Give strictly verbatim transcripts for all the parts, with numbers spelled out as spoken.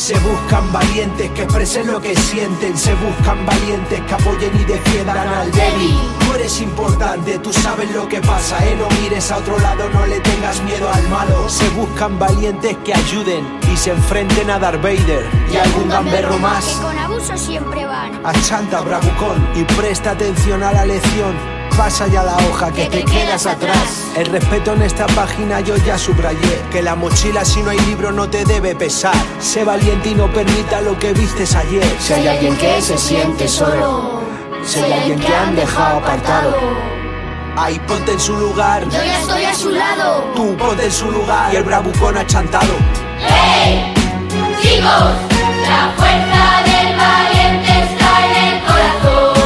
Se buscan valientes que expresen lo que sienten. Se buscan valientes que apoyen y defiendan al débil. Tú eres importante, tú sabes lo que pasa, eh. No mires a otro lado, no le tengas miedo al malo. Se buscan valientes que ayuden y se enfrenten a Darth Vader y algún gamberro más. Que con abuso siempre van. Achanta, bravucón, y presta atención a la lección. Pasa ya la hoja que, que te, te quedas, quedas atrás. atrás. El respeto en esta página yo ya subrayé. Que la mochila si no hay libro no te debe pesar. Sé valiente y no permita lo que vistes ayer. Si hay alguien que se siente solo, si hay alguien que han dejado apartado, ahí ponte en su lugar. Yo ya estoy a su lado. Tú ponte en su lugar. Y el bravucón achantado. ¡Hey! Chicos, la fuerza del valiente está en el corazón.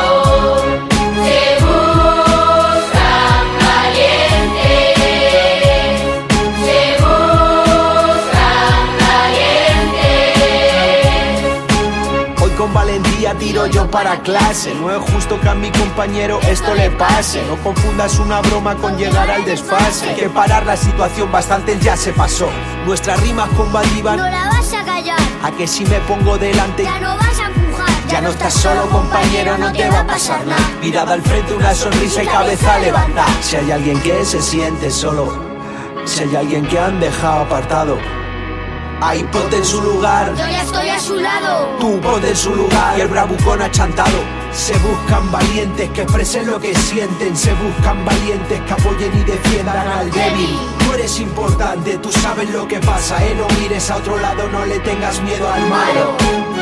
Con valentía tiro yo para clase. No es justo que a mi compañero esto le pase. No confundas una broma con llegar al desfase. Hay que parar la situación, bastante ya se pasó. Nuestras rimas combativas, no la vas a callar. A que si me pongo delante ya no vas a empujar. Ya, ya no estás solo, compañero, no te va a pasar nada. Mirada al frente, una sonrisa y cabeza levantada. Si hay alguien que se siente solo, si hay alguien que han dejado apartado, ahí ponte en su lugar. Yo ya estoy a su lado. Tú ponte en su lugar. Y el bravucón achantado. Se buscan valientes que expresen lo que sienten. Se buscan valientes que apoyen y defiendan al débil. Tú eres importante, tú sabes lo que pasa, eh. No mires a otro lado, no le tengas miedo al malo.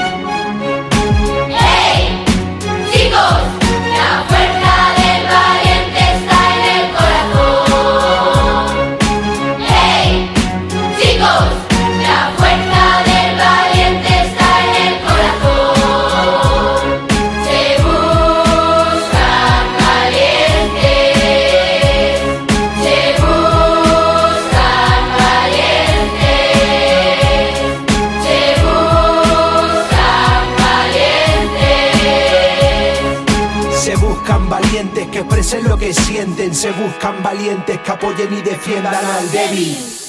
¡Hey! Chicos, la fuerza del valiente está en el corazón. ¡Hey! Chicos, la fuerza del valiente está en el corazón. Se buscan valientes, se buscan valientes, se buscan valientes. Se buscan valientes que expresen lo que sienten. Se buscan valientes que apoyen y defiendan al débil.